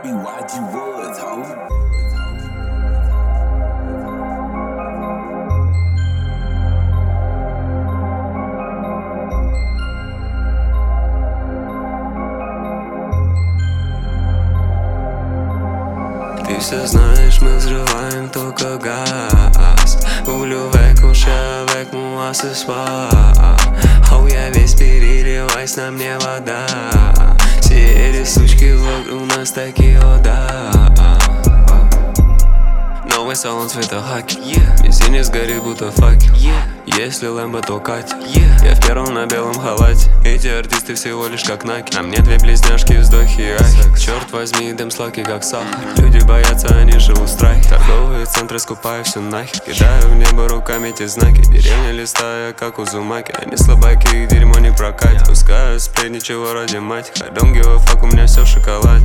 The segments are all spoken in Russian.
YG Woods, ho. Ты все знаешь, мы взрываем только газ. Улю век уша, век moi ce soir. Хоу, я весь переливаюсь, на мне вода. Все эти сучки вокруг нас такие, о да. Новый салон цвета хаки, везде не сгорит, будто факел. Если Лэмбо, то Катя, я в первом на белом халате. Эти артисты всего лишь как Наки. На мне две близняшки, вздохи и ахи. Черт возьми, дым сладкий как сахар. Люди боятся, они живут в страхе. Торговые центры скупаю все нахер. Кидаю в небо руками эти знаки. Деревня листая, как Узумаки. Они слабаки, их дерьмо не прокатит. Пускаю сплетни, чего ради мать. I don't give a fuck, у меня все в шоколаде.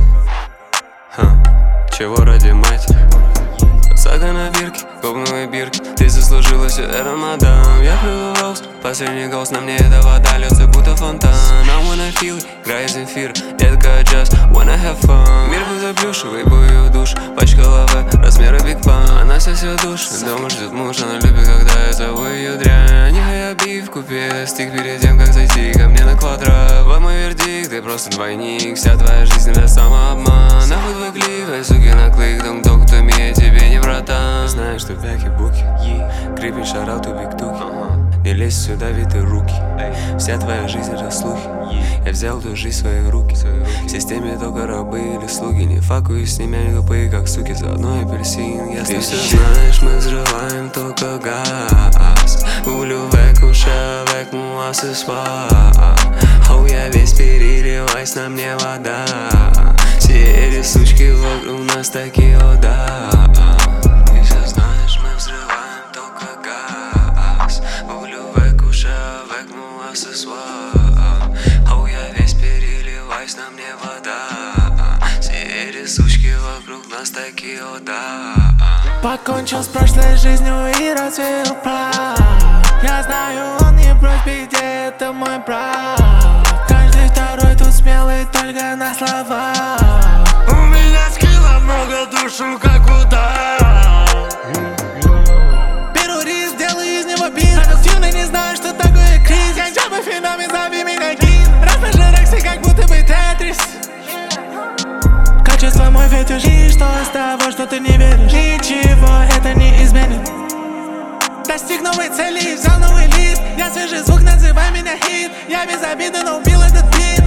Чего ради мать? Сага на бирке, копнули бирки. Ты заслужила все это, мадам. Я пью роуз, последний голос, на мне эта вода льется, будто фонтан. I wanna feel it, играет Земфир. Детка, just wanna have fun. Мир будто плюшевый, бою душ. Пачка лавы, размера Биг Пан. Она все душит, дома ждет муж. Она любит, когда я зову ее дрянь. Нихуя биф, купи стик перед тем, как зайти ко мне на квадрат. Вот мой вердикт, ты просто двойник. Вся твоя жизнь это самообман. Нахуй твой клик, ай, суки, наклик. Дом-ток, кто меня, тебе не братан. Знаешь, что бяки-буки, крипи, шарауту, биг-туки. Не лезь сюда, виты руки. Вся твоя жизнь это слухи. Я взял ту жизнь в свои руки. В системе только рабы или слуги. Не факуюсь с ними, они тупые, как суки. За одной апельсин, я Ты все знаешь, мы взрываем только газ. Улю век уша, век moi ce soir. Хоу, я весь переливаюсь, на мне вода. Все эти сучки вокруг нас такие, о да. Ты все знаешь, мы взрываем только газ. Улю век уша, век moi ce soir. Хоу, я весь переливаюсь, на мне вода. Все эти сучки вокруг нас такие, о да. Покончил с прошлой жизнью и развеял прах. Я знаю, он не прочь беде, это мой брат. Каждый второй тут смелый только на слова. У меня скилла много, душу как удар. Беру риск, делаю из него бит. Продуктивный, не знаю, что такое кризис. Я джабы феномен, зови меня гид. Раф Рекси, как будто бы Тетрис. Качество мой фетиш. И что с того, что ты не веришь? Ничего это не изменит. Достиг новой цели, взял новый лист. Я свежий звук, называй меня хит. Я без обиды, но убил этот бит.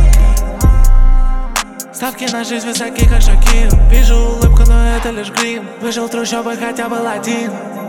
Ставки на жизнь высоки, как Шакир. Вижу улыбку, но это лишь грим. Выжил в трущобах, хотя был один.